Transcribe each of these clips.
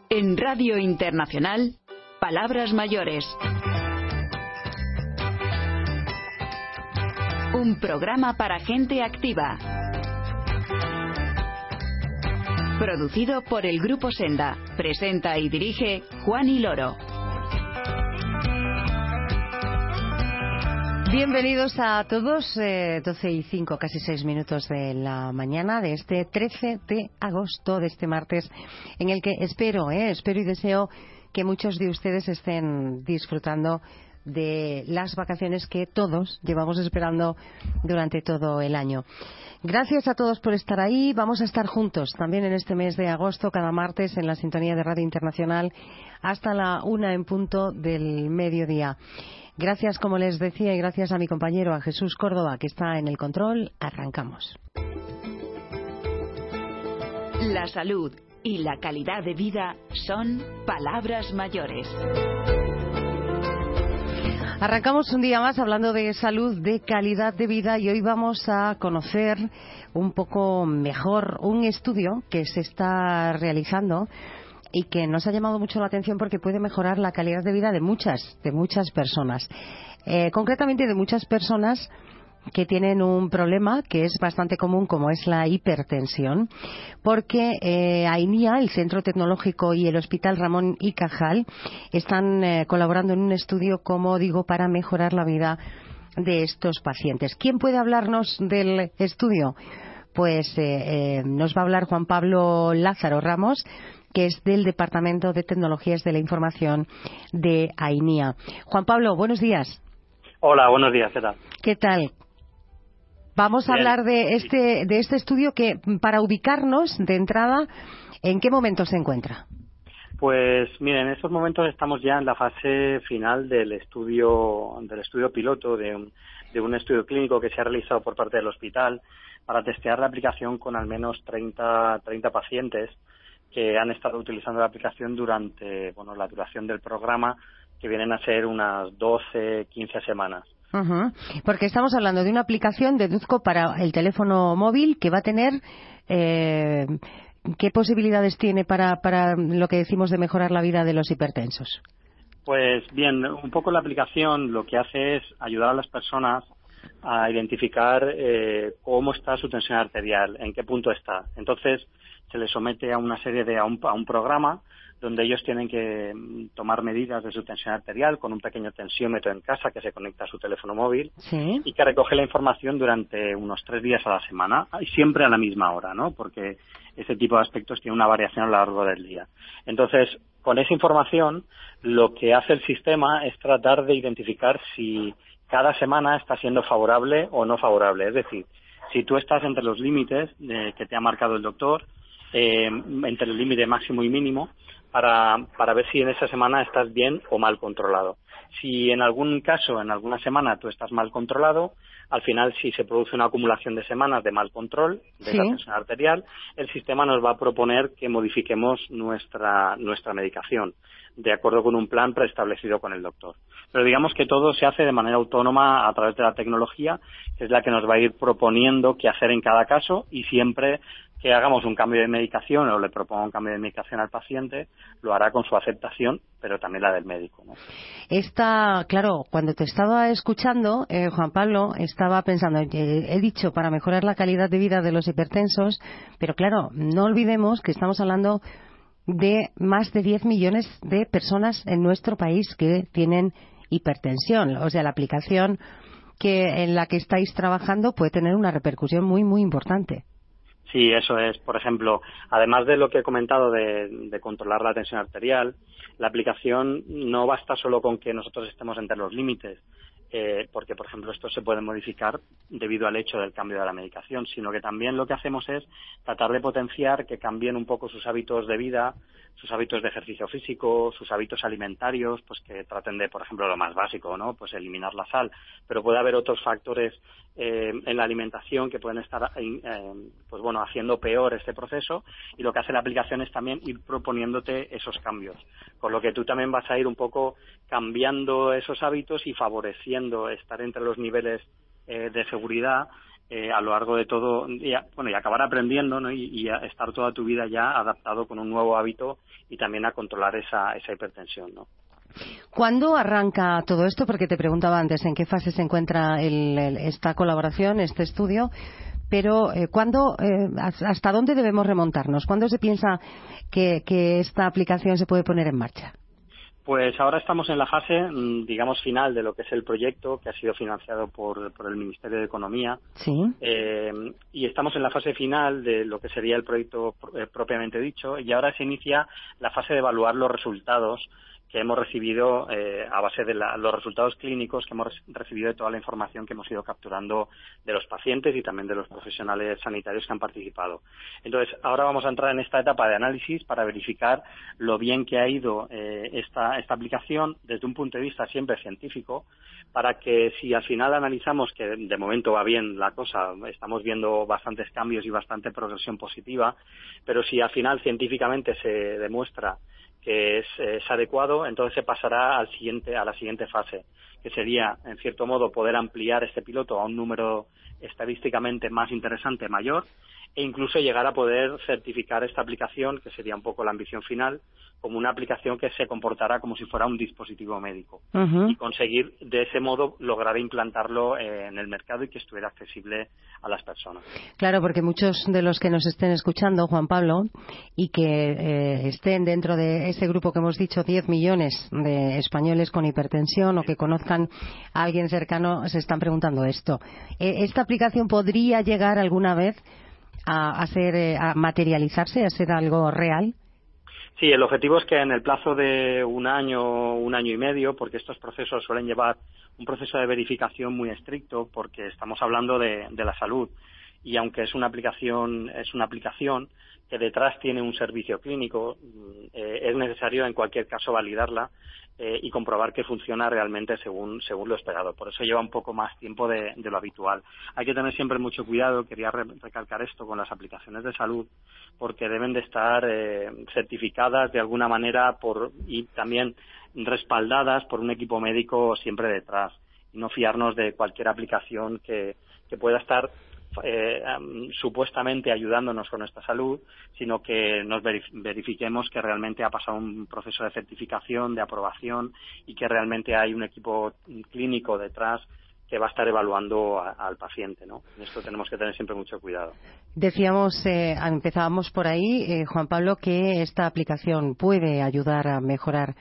En Radio Internacional, Palabras Mayores. Un programa para gente activa. Producido por el Grupo Senda. Presenta y dirige Juan y Loro. Bienvenidos a todos, 12:05, casi 6 minutos de la mañana de este 13 de agosto, de este martes, en el que espero y deseo que muchos de ustedes estén disfrutando de las vacaciones que todos llevamos esperando durante todo el año. Gracias a todos por estar ahí. Vamos a estar juntos también en este mes de agosto, cada martes en la sintonía de Radio Internacional hasta la 1 en punto del mediodía. Gracias, como les decía, y gracias a mi compañero, a Jesús Córdoba, que está en el control. Arrancamos. La salud y la calidad de vida son palabras mayores. Arrancamos un día más hablando de salud, de calidad de vida, y hoy vamos a conocer un poco mejor un estudio que se está realizando y que nos ha llamado mucho la atención porque puede mejorar la calidad de vida de muchas personas. Concretamente de muchas personas que tienen un problema que es bastante común, como es la hipertensión, porque AINIA, el Centro Tecnológico, y el Hospital Ramón y Cajal están colaborando en un estudio, como digo, para mejorar la vida de estos pacientes. ¿Quién puede hablarnos del estudio? Pues nos va a hablar Juan Pablo Lázaro Ramos, que es del Departamento de Tecnologías de la Información de AINIA. Juan Pablo, buenos días. Hola, buenos días, ¿qué tal? ¿Qué tal? Vamos a hablar de este estudio que, para ubicarnos de entrada, ¿en qué momento se encuentra? Pues miren, en estos momentos estamos ya en la fase final del estudio piloto de un estudio clínico que se ha realizado por parte del hospital para testear la aplicación con al menos 30 pacientes que han estado utilizando la aplicación durante la duración del programa, que vienen a ser unas 12-15 semanas. Uh-huh. Porque estamos hablando de una aplicación, deduzco, para el teléfono móvil, que va a tener ¿qué posibilidades tiene para lo que decimos de mejorar la vida de los hipertensos? Pues bien, un poco la aplicación lo que hace es ayudar a las personas a identificar cómo está su tensión arterial, en qué punto está. Entonces se les somete a una serie a un programa donde ellos tienen que tomar medidas de su tensión arterial con un pequeño tensiómetro en casa que se conecta a su teléfono móvil. ¿Sí? Y que recoge la información durante unos 3 días a la semana, y siempre a la misma hora, ¿no? Porque ese tipo de aspectos tiene una variación a lo largo del día. Entonces, con esa información, lo que hace el sistema es tratar de identificar si cada semana está siendo favorable o no favorable. Es decir, si tú estás entre los límites que te ha marcado el doctor, entre el límite máximo y mínimo, para ver si en esa semana estás bien o mal controlado. Si en algún caso, en alguna semana, tú estás mal controlado, al final, si se produce una acumulación de semanas de mal control de la tensión arterial, el sistema nos va a proponer que modifiquemos nuestra medicación, de acuerdo con un plan preestablecido con el doctor. Pero digamos que todo se hace de manera autónoma a través de la tecnología, que es la que nos va a ir proponiendo qué hacer en cada caso, y siempre que hagamos un cambio de medicación o le proponga un cambio de medicación al paciente, lo hará con su aceptación, pero también la del médico, ¿no? Claro, cuando te estaba escuchando, Juan Pablo, estaba pensando, he dicho para mejorar la calidad de vida de los hipertensos, pero claro, no olvidemos que estamos hablando de más de 10 millones de personas en nuestro país que tienen hipertensión. O sea, la aplicación en la que estáis trabajando puede tener una repercusión muy, muy importante. Sí, eso es. Por ejemplo, además de lo que he comentado de controlar la tensión arterial, la aplicación no basta solo con que nosotros estemos entre los límites, porque, por ejemplo, esto se puede modificar debido al hecho del cambio de la medicación, sino que también lo que hacemos es tratar de potenciar que cambien un poco sus hábitos de vida, sus hábitos de ejercicio físico, sus hábitos alimentarios, pues que traten de, por ejemplo, lo más básico, ¿no? Pues eliminar la sal. Pero puede haber otros factores en la alimentación que pueden estar haciendo peor este proceso, y lo que hace la aplicación es también ir proponiéndote esos cambios, con lo que tú también vas a ir un poco cambiando esos hábitos y favoreciendo estar entre los niveles de seguridad a lo largo de todo, y acabar aprendiendo, ¿no? y a estar toda tu vida ya adaptado con un nuevo hábito y también a controlar esa hipertensión, ¿no? ¿Cuándo arranca todo esto? Porque te preguntaba antes en qué fase se encuentra esta colaboración, este estudio, pero ¿hasta dónde debemos remontarnos? ¿Cuándo se piensa que esta aplicación se puede poner en marcha? Pues ahora estamos en la fase, digamos, final de lo que es el proyecto, que ha sido financiado por el Ministerio de Economía. Sí. Y estamos en la fase final de lo que sería el proyecto propiamente dicho, y ahora se inicia la fase de evaluar los resultados que hemos recibido a base de los resultados clínicos que hemos recibido de toda la información que hemos ido capturando de los pacientes y también de los profesionales sanitarios que han participado. Entonces, ahora vamos a entrar en esta etapa de análisis para verificar lo bien que ha ido esta aplicación desde un punto de vista siempre científico, para que si al final analizamos que de momento va bien la cosa, estamos viendo bastantes cambios y bastante progresión positiva, pero si al final científicamente se demuestra que es adecuado, entonces se pasará a la siguiente fase, que sería, en cierto modo, poder ampliar este piloto a un número estadísticamente más interesante, mayor, e incluso llegar a poder certificar esta aplicación, que sería un poco la ambición final, como una aplicación que se comportará como si fuera un dispositivo médico. Y conseguir, de ese modo, lograr implantarlo en el mercado y que estuviera accesible a las personas. Claro, porque muchos de los que nos estén escuchando, Juan Pablo, y que estén dentro de ese grupo que hemos dicho, 10 millones de españoles con hipertensión o que conozcan a alguien cercano, se están preguntando esto. ¿Esta aplicación podría llegar alguna vez a materializarse, a ser algo real? Sí, el objetivo es que en el plazo de un año y medio, porque estos procesos suelen llevar un proceso de verificación muy estricto, porque estamos hablando de la salud, y aunque es una aplicación que detrás tiene un servicio clínico, es necesario en cualquier caso validarla y comprobar que funciona realmente según lo esperado. Por eso lleva un poco más tiempo de lo habitual. Hay que tener siempre mucho cuidado, quería recalcar esto, con las aplicaciones de salud, porque deben de estar certificadas de alguna manera y también respaldadas por un equipo médico siempre detrás. Y no fiarnos de cualquier aplicación que pueda estar supuestamente ayudándonos con nuestra salud, sino que nos verifiquemos que realmente ha pasado un proceso de certificación, de aprobación, y que realmente hay un equipo clínico detrás que va a estar evaluando al paciente, ¿no? En esto tenemos que tener siempre mucho cuidado. Decíamos, empezábamos por ahí, Juan Pablo, que esta aplicación puede ayudar a mejorar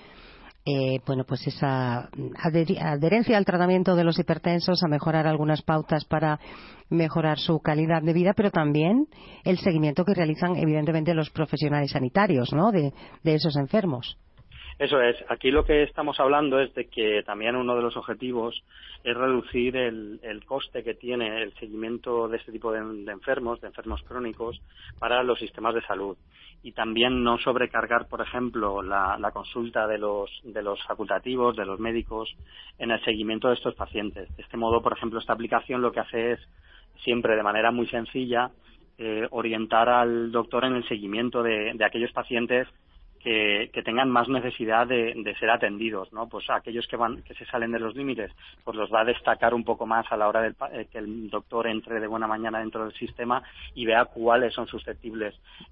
pues esa adherencia al tratamiento de los hipertensos, a mejorar algunas pautas para mejorar su calidad de vida, pero también el seguimiento que realizan evidentemente los profesionales sanitarios, ¿no?, de esos enfermos. Eso es. Aquí lo que estamos hablando es de que también uno de los objetivos es reducir el coste que tiene el seguimiento de este tipo de enfermos crónicos para los sistemas de salud, y también no sobrecargar, por ejemplo, la consulta de los facultativos, de los médicos, en el seguimiento de estos pacientes. De este modo, por ejemplo, esta aplicación lo que hace es, siempre de manera muy sencilla, orientar al doctor en el seguimiento de aquellos pacientes que tengan más necesidad de ser atendidos, ¿no? Pues aquellos que se salen de los límites, pues los va a destacar un poco más a la hora que el doctor entre de buena mañana dentro del sistema y vea cuáles son susceptibles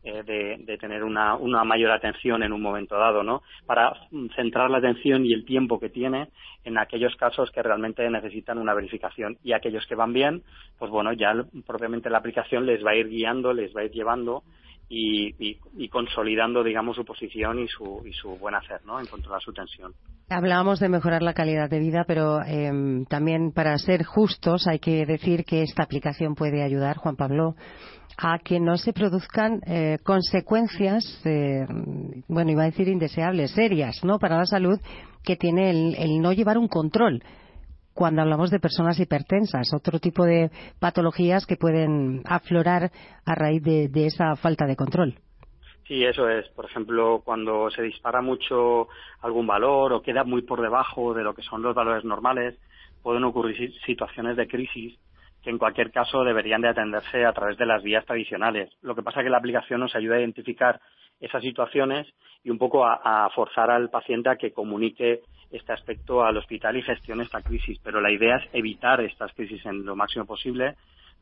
de tener una mayor atención en un momento dado, ¿no? Para centrar la atención y el tiempo que tiene en aquellos casos que realmente necesitan una verificación, y aquellos que van bien, pues bueno, ya propiamente la aplicación les va a ir guiando, les va a ir llevando y consolidando, digamos, su posición y su buen hacer, ¿no?, en controlar su tensión. Hablábamos de mejorar la calidad de vida, pero también, para ser justos, hay que decir que esta aplicación puede ayudar, Juan Pablo, a que no se produzcan consecuencias, iba a decir indeseables, serias, ¿no?, para la salud, que tiene el no llevar un control cuando hablamos de personas hipertensas, otro tipo de patologías que pueden aflorar a raíz de esa falta de control. Sí, eso es. Por ejemplo, cuando se dispara mucho algún valor o queda muy por debajo de lo que son los valores normales, pueden ocurrir situaciones de crisis que en cualquier caso deberían de atenderse a través de las vías tradicionales. Lo que pasa es que la aplicación nos ayuda a identificar esas situaciones y un poco a forzar al paciente a que comunique este aspecto al hospital y gestione esta crisis. Pero la idea es evitar estas crisis en lo máximo posible,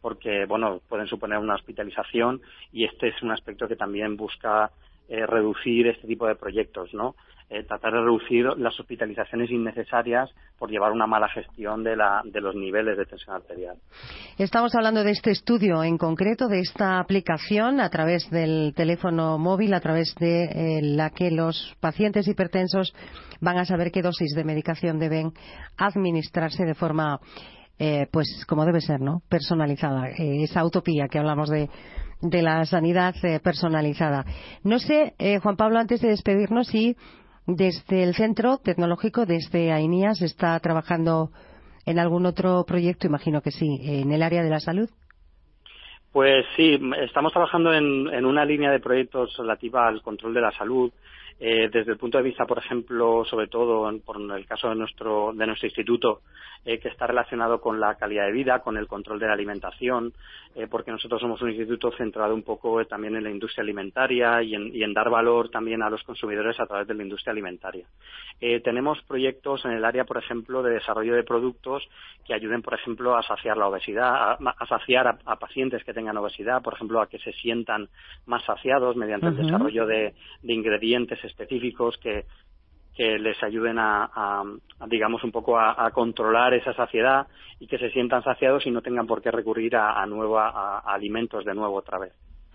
porque, bueno, pueden suponer una hospitalización, y este es un aspecto que también busca reducir este tipo de proyectos, ¿no? Tratar de reducir las hospitalizaciones innecesarias por llevar una mala gestión de los niveles de tensión arterial. Estamos hablando de este estudio en concreto, de esta aplicación a través del teléfono móvil, a través de la que los pacientes hipertensos van a saber qué dosis de medicación deben administrarse de forma, pues como debe ser, ¿no? Personalizada. Esa utopía que hablamos de la sanidad personalizada. No sé, Juan Pablo, antes de despedirnos, si desde el Centro Tecnológico, desde AINIA, se está trabajando en algún otro proyecto, imagino que sí, en el área de la salud. Pues sí, estamos trabajando en una línea de proyectos relativa al control de la salud, desde el punto de vista, por ejemplo, sobre todo por el caso de nuestro instituto, que está relacionado con la calidad de vida, con el control de la alimentación, porque nosotros somos un instituto centrado un poco también en la industria alimentaria y en dar valor también a los consumidores a través de la industria alimentaria. Tenemos proyectos en el área, por ejemplo, de desarrollo de productos que ayuden, por ejemplo, a saciar la obesidad, a saciar a pacientes que tengan obesidad, por ejemplo, a que se sientan más saciados mediante el desarrollo de ingredientes específicos que les ayuden digamos, un poco a controlar esa saciedad y que se sientan saciados y no tengan por qué recurrir a alimentos de nuevo otra vez.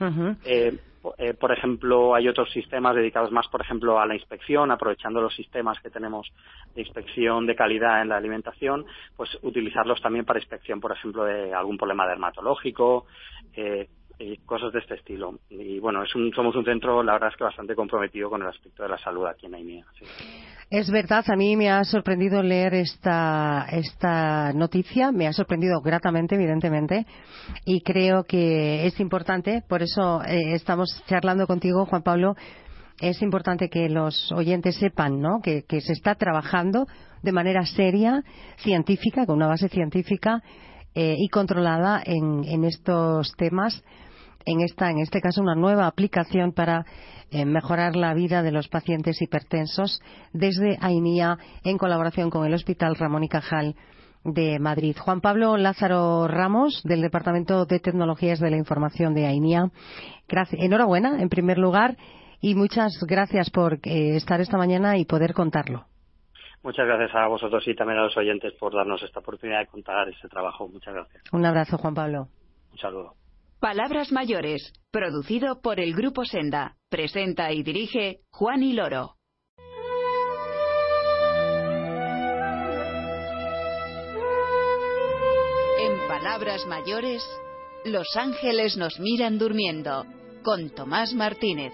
Por ejemplo, hay otros sistemas dedicados más, por ejemplo, a la inspección, aprovechando los sistemas que tenemos de inspección de calidad en la alimentación, pues utilizarlos también para inspección, por ejemplo, de algún problema dermatológico, y cosas de este estilo. Y bueno, somos un centro, la verdad es que bastante comprometido con el aspecto de la salud aquí en AINIA. Sí. Es verdad, a mí me ha sorprendido leer esta noticia, me ha sorprendido gratamente, evidentemente, y creo que es importante, por eso estamos charlando contigo, Juan Pablo. Es importante que los oyentes sepan, ¿no?, que se está trabajando de manera seria, científica, con una base científica y controlada en estos temas. En este caso, una nueva aplicación para mejorar la vida de los pacientes hipertensos desde AINIA, en colaboración con el Hospital Ramón y Cajal de Madrid. Juan Pablo Lázaro Ramos, del Departamento de Tecnologías de la Información de AINIA. Enhorabuena, en primer lugar, y muchas gracias por estar esta mañana y poder contarlo. Muchas gracias a vosotros y también a los oyentes por darnos esta oportunidad de contar este trabajo. Muchas gracias. Un abrazo, Juan Pablo. Un saludo. Palabras mayores, producido por el Grupo Senda. Presenta y dirige Juani Loro. En Palabras mayores, Los ángeles nos miran durmiendo, con Tomás Martínez.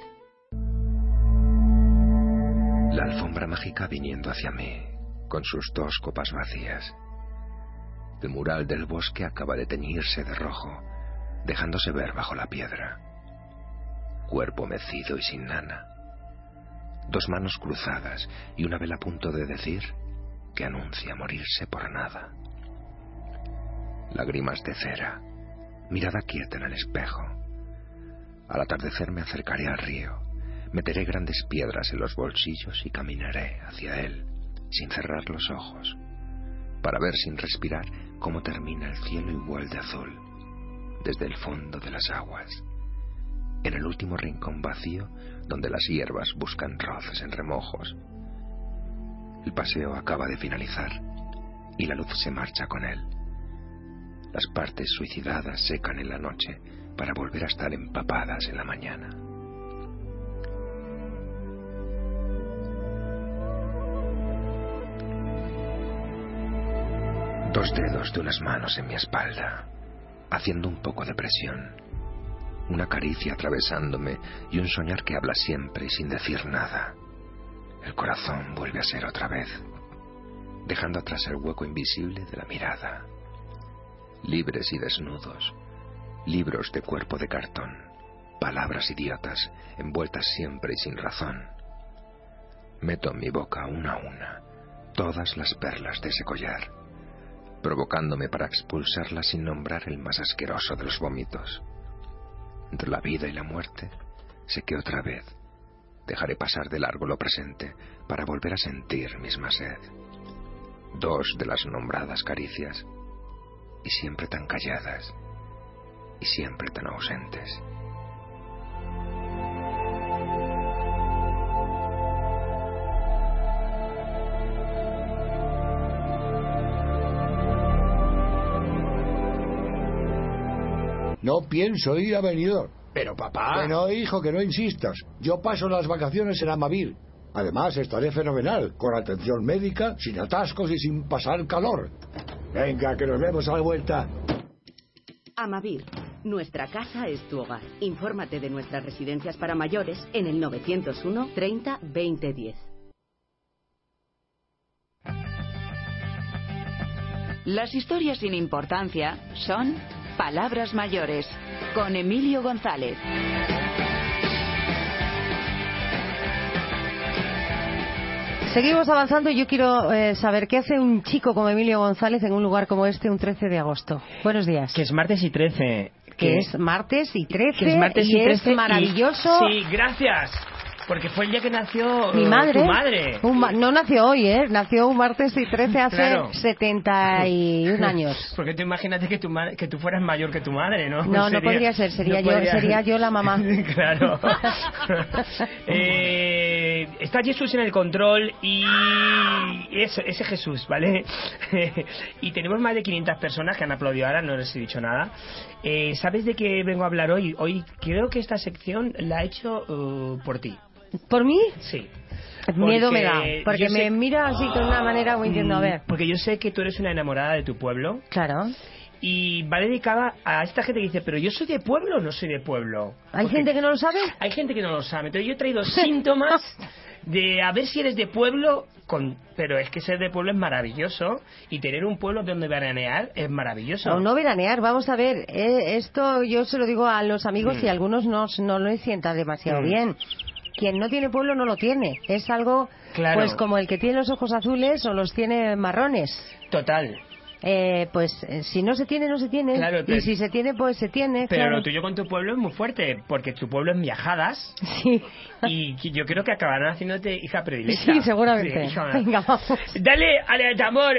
La alfombra mágica viniendo hacia mí, con sus 2 copas vacías. El mural del bosque acaba de teñirse de rojo, dejándose ver bajo la piedra. Cuerpo mecido y sin nana. 2 manos cruzadas y una vela a punto de decir que anuncia morirse por nada. Lágrimas de cera, mirada quieta en el espejo. Al atardecer me acercaré al río, meteré grandes piedras en los bolsillos y caminaré hacia él, sin cerrar los ojos, para ver sin respirar cómo termina el cielo igual de azul, desde el fondo de las aguas, en el último rincón vacío donde las hierbas buscan roces en remojos. El paseo acaba de finalizar y la luz se marcha con él. Las partes suicidadas secan en la noche para volver a estar empapadas en la mañana. Dos dedos de unas manos en mi espalda, haciendo un poco de presión. Una caricia atravesándome y un soñar que habla siempre y sin decir nada. El corazón vuelve a ser otra vez, dejando atrás el hueco invisible de la mirada. Libres y desnudos, libros de cuerpo de cartón, palabras idiotas, envueltas siempre y sin razón. Meto en mi boca una a una todas las perlas de ese collar, provocándome para expulsarlas sin nombrar el más asqueroso de los vómitos. Entre la vida y la muerte, sé que otra vez dejaré pasar de largo lo presente para volver a sentir misma sed. 2 de las nombradas caricias, y siempre tan calladas, y siempre tan ausentes. No pienso ir a Benidorm. Pero papá... Que no, hijo, que no insistas. Yo paso las vacaciones en Amavir. Además, estaré fenomenal, con atención médica, sin atascos y sin pasar calor. Venga, que nos vemos a la vuelta. Amavir, nuestra casa es tu hogar. Infórmate de nuestras residencias para mayores en el 901 30 20 10. Las historias sin importancia son Palabras Mayores, con Emilio González. Seguimos avanzando y yo quiero saber qué hace un chico como Emilio González en un lugar como este un 13 de agosto. Buenos días. Que es martes y 13. Que es martes y 13. Que es martes y 13 es maravilloso. Sí, gracias. Porque fue el día que nació mi madre. Tu madre. No nació hoy, nació un martes y 13 hace claro. 71 años. Porque tú imagínate que tú fueras mayor que tu madre, ¿no? No, no podría ser, sería yo la mamá. Claro. Está Jesús en el control y ese Jesús, ¿vale? Y tenemos más de 500 personas que han aplaudido ahora, no les he dicho nada. ¿Sabes de qué vengo a hablar hoy? Hoy creo que esta sección la he hecho por ti. ¿Por mí? Sí. Miedo me da, porque me mira así de una manera muy diciendo, a ver. Porque yo sé que tú eres una enamorada de tu pueblo. Claro. Y va dedicada a esta gente que dice, pero yo soy de pueblo o no soy de pueblo. ¿Hay gente que no lo sabe? Hay gente que no lo sabe. Entonces yo he traído síntomas de a ver si eres de pueblo, pero es que ser de pueblo es maravilloso y tener un pueblo donde veranear es maravilloso. No veranear, vamos a ver, esto yo se lo digo a los amigos y a algunos no lo sienta demasiado bien. Quien no tiene pueblo no lo tiene. Es algo, claro. Pues como el que tiene los ojos azules o los tiene marrones. Total. Si no se tiene, no se tiene. Claro, y si se tiene, pues se tiene. Pero claro. Lo tuyo con tu pueblo es muy fuerte, porque tu pueblo es Miajadas. Sí. Y yo creo que acabarán haciéndote hija predilecta. Sí, seguramente. Sí, venga, vamos. Dale al tambor,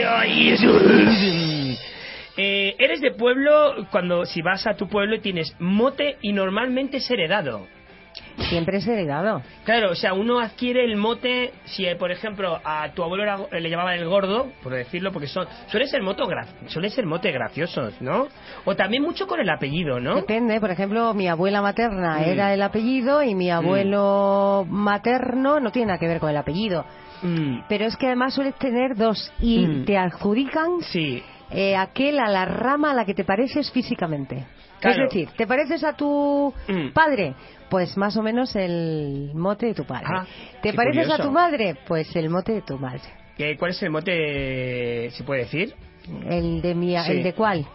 Jesús. Eres de pueblo si vas a tu pueblo tienes mote y normalmente es heredado. Siempre es heredado. Claro, o sea, uno adquiere el mote, si por ejemplo a tu abuelo le llamaban el gordo, por decirlo, porque suele ser mote graciosos, ¿no? O también mucho con el apellido, ¿no? Depende, por ejemplo, mi abuela materna era el apellido y mi abuelo materno no tiene nada que ver con el apellido. Pero es que además sueles tener dos y te adjudican aquel a la rama a la que te pareces físicamente. Claro. Es decir, ¿te pareces a tu padre? Pues más o menos el mote de tu padre. ¿Te pareces curioso a tu madre? Pues el mote de tu madre. ¿Cuál es el mote, se puede decir? ¿El de cuál?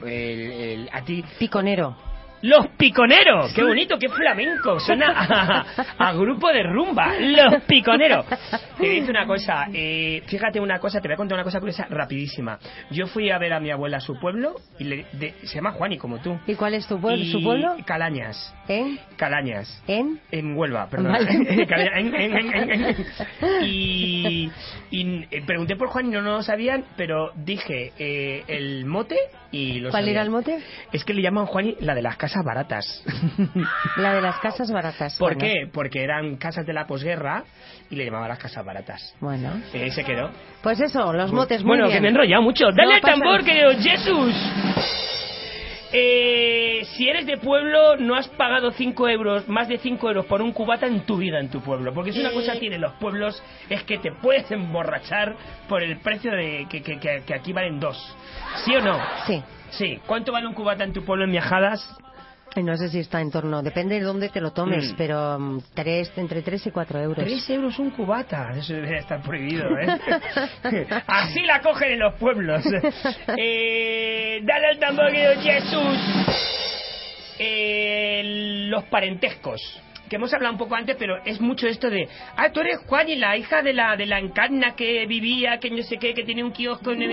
A ti. Piconero. ¡Los piconeros! ¡Qué bonito! ¡Qué flamenco! Suena a grupo de rumba. ¡Los piconeros! Te digo una cosa. Fíjate una cosa. Te voy a contar una cosa curiosa rapidísima. Yo fui a ver a mi abuela a su pueblo. Se llama Juani, como tú. ¿Y cuál es su pueblo? Calañas. ¿En? Calañas. ¿En? En Huelva, perdón. Vale. Y pregunté por Juan y no lo sabían, pero dije el mote y lo ¿Cuál sabían. era el mote? Es que le llaman Juani la de las casas baratas. La de las casas baratas. ¿Por qué? Porque eran casas de la posguerra y le llamaban las casas baratas. Bueno. Se quedó. Pues eso, los motes muy bien. Que me he enrollado mucho. ¡Dale al tambor, querido Jesús! Si eres de pueblo, no has pagado 5 euros, más de 5 euros por un cubata en tu vida en tu pueblo. Porque si una cosa tienen los pueblos es que te puedes emborrachar por el precio de que aquí valen 2. ¿Sí o no? Sí. Sí. ¿Cuánto vale un cubata en tu pueblo en Miajadas? No sé si está en torno, depende de dónde te lo tomes, pero entre 3 y 4 euros. 3 euros un cubata, eso debería estar prohibido, ¿eh? Así la cogen en los pueblos. Dale al tambor, querido Jesús. Los parentescos. que hemos hablado un poco antes, pero es mucho esto de, tú eres Juan y la hija de la encarna que vivía, que no sé qué, que tiene un kiosco en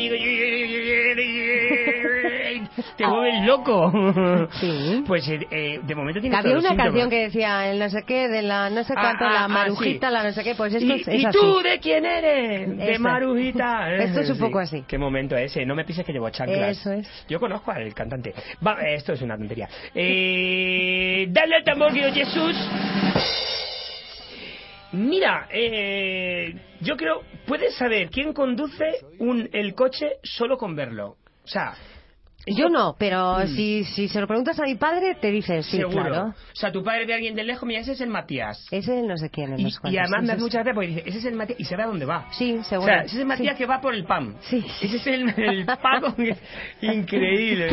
te vuelves loco. Sí. Pues de momento tiene había todos los una canción síntomas. que decía el no sé qué, de la no sé cuánto, la marujita, sí. la no sé qué, pues esto es ¿Y así. tú de quién eres? De Marujita. Esto es un Sí. poco así. Qué momento ese, no me pises que llevo chanclas. Eso es. Yo conozco al cantante. Esto es una tontería. Dale al tambor, Dios Jesús. Mira, yo creo, puedes saber quién conduce el coche solo con verlo. O sea, yo no, pero si se lo preguntas a mi padre, te dice sí, seguro. claro. O sea, tu padre ve a alguien de lejos, mira, ese es el Matías. Ese es no sé quién, Y además me hace mucha gracia porque dice, ese es el Matías y sabe a dónde va. Sí, seguro. O sea, ese es el Matías sí. que va por el pan. Sí. Ese es el Paco. Increíble.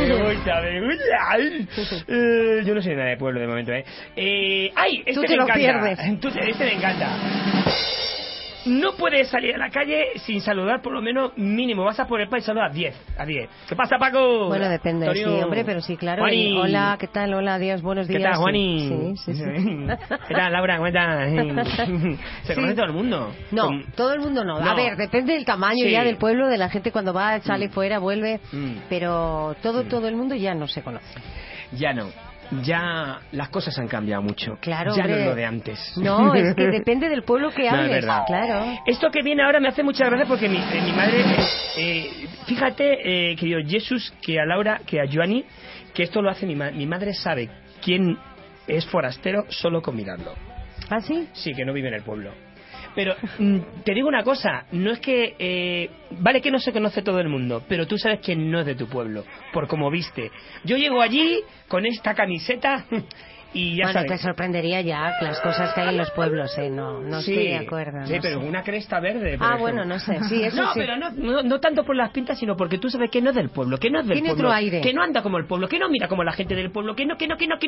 Yo no sé nada de pueblo de momento, ¡ay! Este Tú te me lo encanta. pierdes. Este me encanta. No puedes salir a la calle sin saludar por lo menos mínimo. Vas a por el país y saludas 10. ¿Qué pasa, Paco? Bueno, depende, Antonio. sí, hombre, pero sí, claro. Juani. Hola, ¿qué tal? Hola, adiós, buenos días. ¿Qué tal, Juani? Sí. ¿Qué tal, Laura? ¿Cómo estás? Se conoce todo el mundo. No, todo el mundo no. A ver, depende del tamaño Sí. ya del pueblo, de la gente cuando va, sale fuera, vuelve. Pero todo el mundo ya no se conoce. Ya no. Ya las cosas han cambiado mucho. Claro, ya hombre. no es lo de antes. No, es que depende del pueblo que No, hables. es verdad. Claro. Esto que viene ahora me hace mucha gracia porque mi madre, fíjate, querido Jesús, que a Laura, que a Joani, que esto lo hace mi madre. Mi madre sabe quién es forastero solo con mirarlo. ¿Ah, sí? Sí, que no vive en el pueblo. Pero te digo una cosa, no es que... vale que no se conoce todo el mundo, pero tú sabes que no es de tu pueblo, por cómo viste. Yo llego allí con esta camiseta y ya bueno, sabes. te sorprendería ya las cosas que hay en los pueblos, No Sí, estoy de acuerdo. sí, no pero sé. una cresta verde. por Ah, ejemplo. bueno, no sé, sí, eso no, sí. pero no tanto por las pintas, sino porque tú sabes que no es del pueblo, que no es del Tiene pueblo, otro aire. que no anda como el pueblo, que no mira como la gente del pueblo, que no.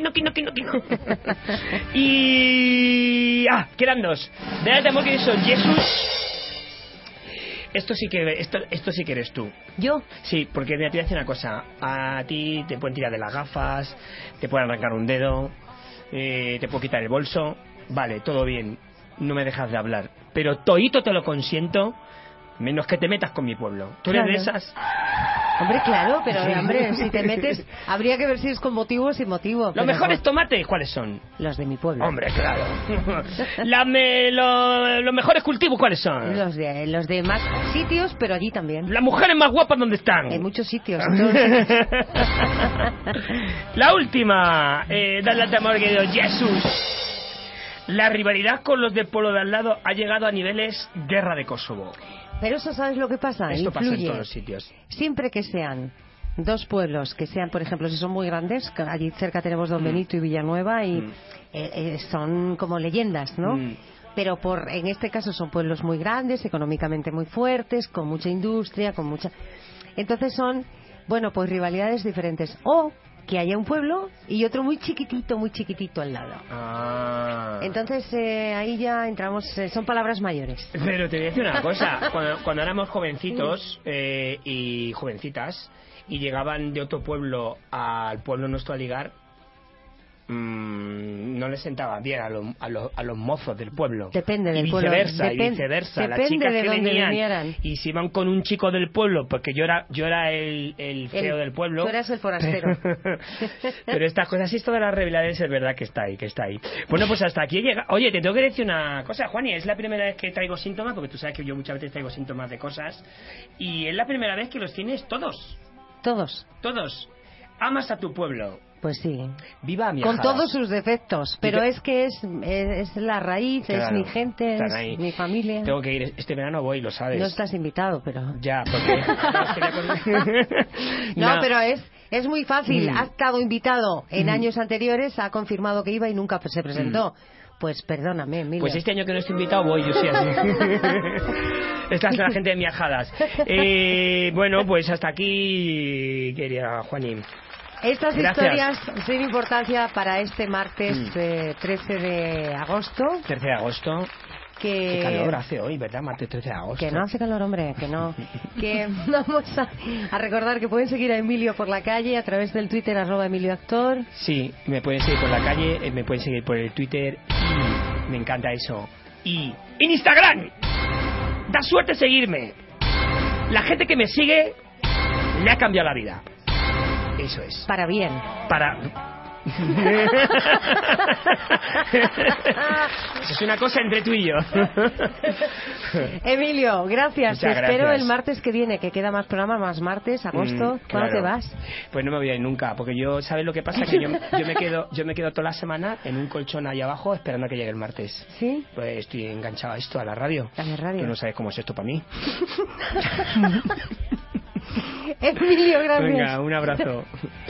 Y quedan dos. De amor que son Jesús. Esto sí que eres tú. ¿Yo? Sí, porque mira, te voy a decir una cosa. A ti te pueden tirar de las gafas, te pueden arrancar un dedo, te puedo quitar el bolso. Vale, todo bien, no me dejas de hablar. Pero todito te lo consiento, menos que te metas con mi pueblo. ¿Tú eres Claro. de esas? Hombre, claro, pero hombre, si te metes, habría que ver si es con motivo o sin motivo. ¿Los pero mejores bueno, tomates cuáles son? los de mi pueblo. Hombre, claro. Los mejores cultivos cuáles son? Los de más sitios, pero allí también. Las mujeres más guapas, ¿dónde están? En muchos sitios. En todos sitios. La última, dale al temor querido Jesús. La rivalidad con los del pueblo de al lado ha llegado a niveles guerra de Kosovo. Pero eso, ¿sabes lo que pasa? Esto pasa en Influye. todos los sitios. Siempre que sean dos pueblos, que sean, por ejemplo, si son muy grandes, que allí cerca tenemos Don Benito y Villanueva, y son como leyendas, ¿no? Pero en este caso son pueblos muy grandes, económicamente muy fuertes, con mucha industria, con mucha... Entonces son, bueno, pues rivalidades diferentes. O que haya un pueblo y otro muy chiquitito al lado. Entonces ahí ya entramos, son palabras mayores. Pero te voy a decir una cosa, cuando éramos jovencitos y jovencitas y llegaban de otro pueblo al pueblo nuestro a ligar, no les sentaba bien a los mozos del pueblo. Depende del y pueblo. viceversa. Las Depende chicas de que dónde venían vinieran. y se iban con un chico del pueblo, porque yo era el feo del pueblo. Tú eras el forastero. Pero estas cosas, sí, esto de las rivalidades es verdad que está ahí. Bueno, pues hasta aquí llega. Oye, te tengo que decir una cosa, Juani, es la primera vez que traigo síntomas, porque tú sabes que yo muchas veces traigo síntomas de cosas, y es la primera vez que los tienes todos. Todos. Amas a tu pueblo. Pues sí. Viva mi Con Ajadas. todos sus defectos, pero es que es la raíz, Claro, es mi gente, están es ahí. mi familia. Tengo que ir, este verano voy, lo sabes. No estás invitado, pero... Ya, porque... No, pero es muy fácil. Ha estado invitado en Mm. años anteriores, ha confirmado que iba y nunca se presentó. Pues perdóname, Emilio. Pues este año que no estoy invitado voy, yo sí así. Esta es la gente de Miajadas. Bueno, pues hasta aquí, querida Juani. Estas Gracias. historias sin importancia para este martes 13 de agosto. 13 de agosto. Qué calor hace hoy, ¿verdad? Martes 13 de agosto. Que no hace calor, hombre, que no. Que vamos a recordar que pueden seguir a Emilio por la calle a través del Twitter @EmilioActor. Sí, me pueden seguir por la calle, me pueden seguir por el Twitter y me encanta eso. Y en Instagram, da suerte seguirme. La gente que me sigue le ha cambiado la vida. Eso es. Para bien. Eso es una cosa entre tú y yo. Emilio, gracias. Te espero gracias. el martes que viene, que queda más programa, más martes, agosto. ¿Cuándo claro. te vas? Pues no me voy a ir nunca, porque ¿sabes lo que pasa? Que yo me quedo toda la semana en un colchón ahí abajo esperando a que llegue el martes. ¿Sí? Pues estoy enganchado a esto, a la radio. A la radio. Tú no sabes cómo es esto para mí. Emilio, gracias. Venga, un abrazo.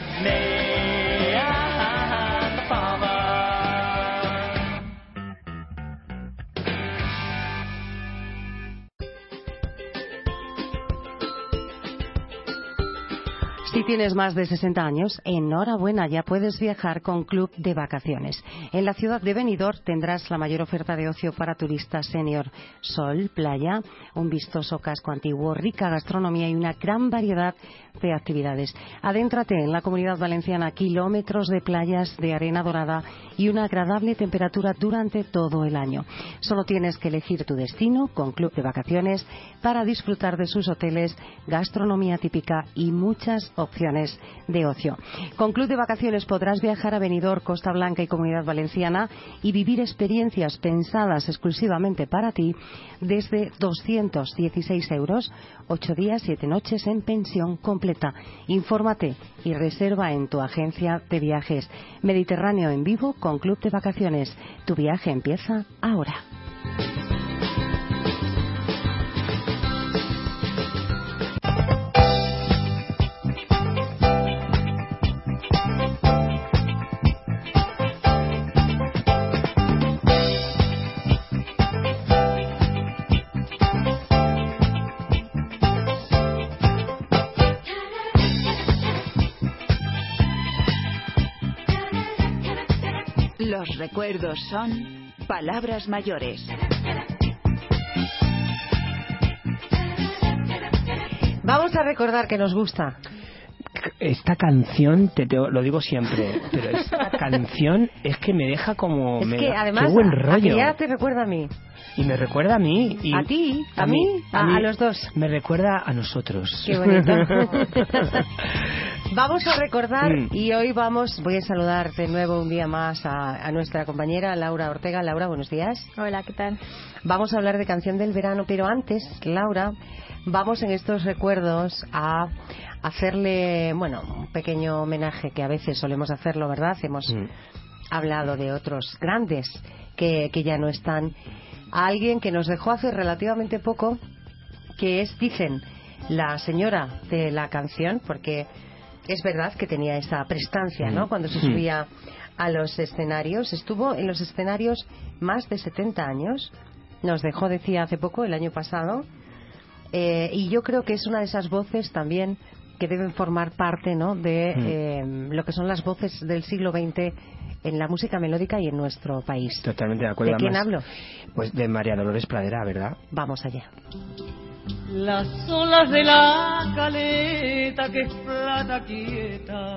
Si tienes más de 60 años, enhorabuena, ya puedes viajar con Club de Vacaciones. En la ciudad de Benidorm tendrás la mayor oferta de ocio para turistas senior. Sol, playa, un vistoso casco antiguo, rica gastronomía y una gran variedad de actividades. Adéntrate en la Comunidad Valenciana, kilómetros de playas de arena dorada y una agradable temperatura durante todo el año. Solo tienes que elegir tu destino con Club de Vacaciones para disfrutar de sus hoteles, gastronomía típica y muchas opciones de ocio. Con Club de Vacaciones podrás viajar a Benidorm, Costa Blanca y Comunidad Valenciana y vivir experiencias pensadas exclusivamente para ti desde 216 €, 8 días, 7 noches en pensión completa. Infórmate y reserva en tu agencia de viajes. Mediterráneo en vivo con Club de Vacaciones. Tu viaje empieza ahora. Los recuerdos son palabras mayores. Vamos a recordar que nos gusta. Esta canción, lo digo siempre, pero esta canción es que me deja como... Es me que da, además, qué buen rollo. ya te recuerda a mí. Y me recuerda a mí. Y ¿A ti? ¿A mí? A los dos. Me recuerda a nosotros. Qué bonito. Vamos a recordar y hoy voy a saludar de nuevo un día más a nuestra compañera Laura Ortega. Laura, buenos días. Hola, ¿qué tal? Vamos a hablar de Canción del Verano, pero antes, Laura, vamos en estos recuerdos a hacerle, un pequeño homenaje que a veces solemos hacerlo, ¿verdad? Hemos hablado de otros grandes que ya no están. A alguien que nos dejó hace relativamente poco, que es, dicen, la señora de la canción, porque es verdad que tenía esa prestancia, ¿no? Cuando se subía a los escenarios. Estuvo en los escenarios más de 70 años. Nos dejó, decía hace poco, el año pasado. Y yo creo que es una de esas voces también que deben formar parte, ¿no?, de lo que son las voces del siglo XX en la música melódica y en nuestro país. Totalmente de acuerdo. ¿De quién hablo? Pues de María Dolores Pradera, ¿verdad? Vamos allá. Las olas de la caleta, que es plata quieta,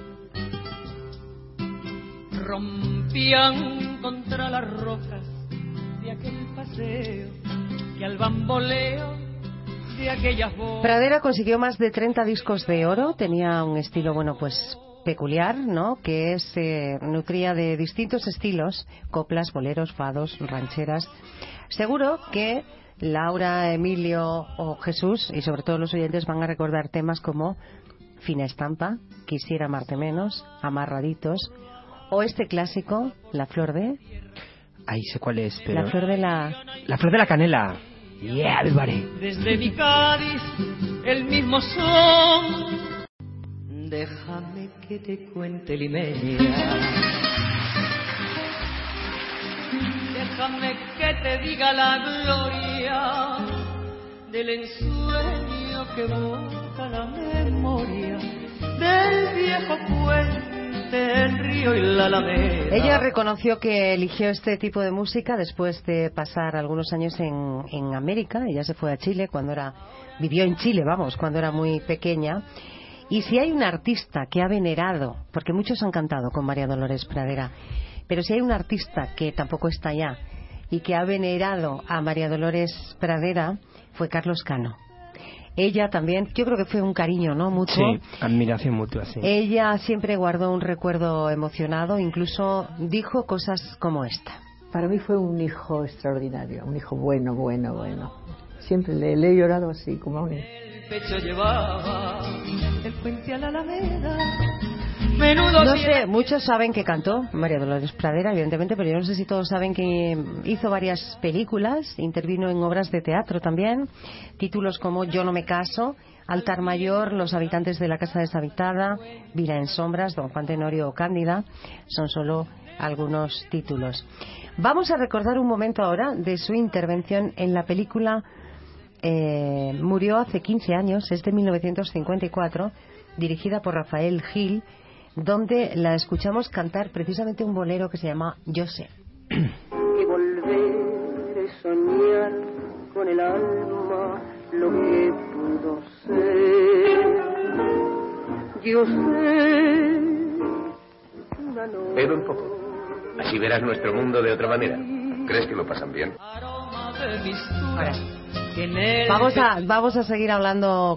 rompían contra las rocas de aquel paseo, que al bamboleo de aquellas voces. Pradera consiguió más de 30 discos de oro. Tenía un estilo, peculiar, ¿no?, que se nutría de distintos estilos: coplas, boleros, fados, rancheras. Seguro que Laura, Emilio o Jesús, y sobre todo los oyentes, van a recordar temas como Fina Estampa, Quisiera amarte menos, Amarraditos, o este clásico, La flor de... Ahí sé cuál es, pero... La flor de la... La flor de la canela. Yeah, everybody. Desde mi Cádiz, el mismo son. Déjame que te cuente Limeña. Déjame que te diga la gloria del ensueño que evoca la memoria del viejo puente el río y la alameda. Ella reconoció que eligió este tipo de música después de pasar algunos años en América. Ella se fue a Chile vivió en Chile, cuando era muy pequeña. Y si hay un artista que ha venerado, porque muchos han cantado con María Dolores Pradera, pero si hay un artista que tampoco está allá y que ha venerado a María Dolores Pradera, fue Carlos Cano. Ella también, yo creo que fue un cariño, ¿no? Mutuo. Sí, admiración mutua, sí. Ella siempre guardó un recuerdo emocionado, incluso dijo cosas como esta. Para mí fue un hijo extraordinario, un hijo bueno. Siempre le he llorado así, como a un hijo. El pecho llevaba el puente a la alameda. No sé, muchos saben que cantó María Dolores Pradera, evidentemente, pero yo no sé si todos saben que hizo varias películas, intervino en obras de teatro también, títulos como Yo no me caso, Altar Mayor, Los habitantes de la casa deshabitada, Vida en sombras, Don Juan Tenorio o Cándida, son solo algunos títulos. Vamos a recordar un momento ahora de su intervención en la película. Murió hace 15 años, es de 1954, dirigida por Rafael Gil, donde la escuchamos cantar precisamente un bolero que se llama Yo sé. Que volver es soñar con el alma lo que pudo ser. Yo sé. Bebe un poco. Así verás nuestro mundo de otra manera. ¿Crees que lo pasan bien? Ahora, vamos a seguir hablando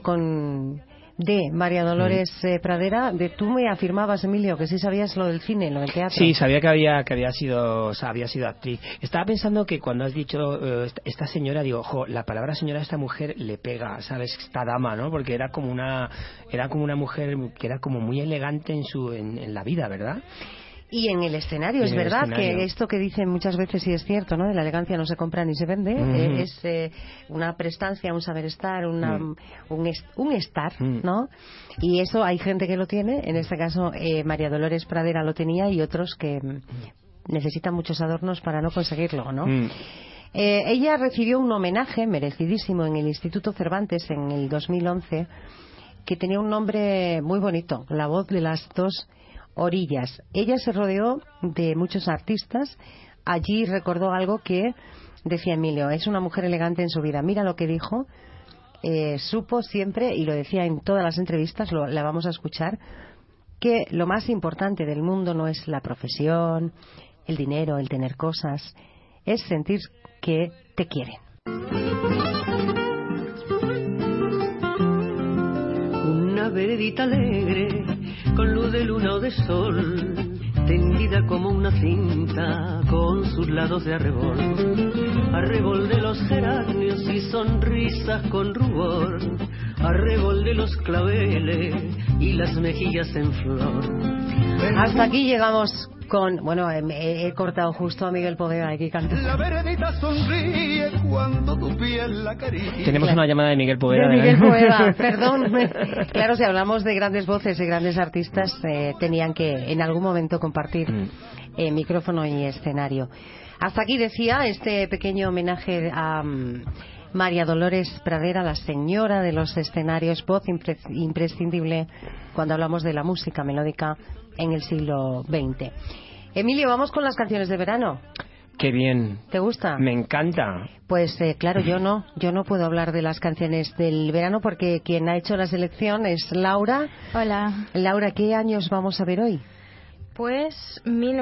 de María Dolores Pradera. Tú me afirmabas, Emilio, que sí sabías lo del cine, lo del teatro. Sí, sabía que había sido actriz. Estaba pensando que cuando has dicho esta señora, digo, ojo, la palabra señora a esta mujer le pega, ¿sabes? Esta dama, ¿no? Porque era como una mujer que era como muy elegante en la vida, ¿verdad? Y en el escenario, es verdad que esto que dicen muchas veces sí es cierto, ¿no? De la elegancia no se compra ni se vende, es una prestancia, un saber estar, un estar, ¿no? Y eso hay gente que lo tiene, en este caso María Dolores Pradera lo tenía y otros que necesitan muchos adornos para no conseguirlo, ¿no? Ella recibió un homenaje merecidísimo en el Instituto Cervantes en el 2011, que tenía un nombre muy bonito, La voz de las dos orillas. Ella se rodeó de muchos artistas. Allí recordó algo que decía Emilio, es una mujer elegante en su vida. Mira lo que dijo, supo siempre, y lo decía en todas las entrevistas, la vamos a escuchar, que lo más importante del mundo no es la profesión, el dinero, el tener cosas, es sentir que te quieren. Una veredita alegre, con luz de luna o de sol, tendida como una cinta, con sus lados de arrebol de los geranios y sonrisas con rubor, arrebol de los claveles y las mejillas en flor. Hasta aquí llegamos con... Bueno, he cortado justo a Miguel Poveda aquí cantando. La veredita sonríe cuando tu piel la acaricia. Tenemos una llamada de Miguel Poveda. De Miguel Poveda, perdón. Claro, si hablamos de grandes voces y grandes artistas, tenían que en algún momento compartir micrófono y escenario. Hasta aquí decía este pequeño homenaje a María Dolores Pradera, la señora de los escenarios, voz imprescindible cuando hablamos de la música melódica en el siglo XX. Emilio, vamos con las canciones de verano. Qué bien. ¿Te gusta? Me encanta. Pues claro, yo no puedo hablar de las canciones del verano porque quien ha hecho la selección es Laura. Hola. Laura, ¿qué años vamos a ver hoy? Pues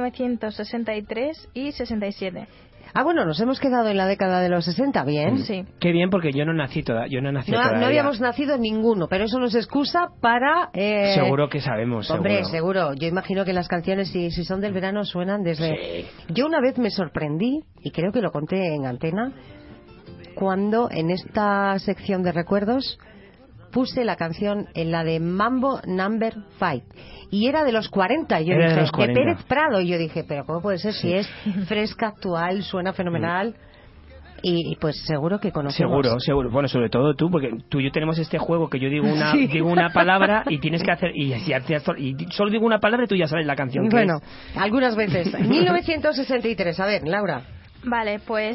1963 y 67. Ah, bueno, nos hemos quedado en la década de los 60, bien. Sí. Qué bien, porque yo no nací todavía. No habíamos nacido ninguno, pero eso no es excusa para... Seguro que sabemos, Hombre, seguro. Yo imagino que las canciones, si son del verano, suenan desde... Sí. Yo una vez me sorprendí, y creo que lo conté en antena, cuando en esta sección de recuerdos puse la canción en la de Mambo Number 5 y era de los 40 y yo dije, de Pérez Prado, y yo dije, pero ¿cómo puede ser si es fresca, actual, suena fenomenal? Y pues seguro que conocemos. Seguro. Bueno, sobre todo tú, porque tú y yo tenemos este juego que yo digo una palabra y tienes que hacer y solo digo una palabra y tú ya sabes la canción. Bueno, algunas veces. 1963, a ver, Laura. Vale, pues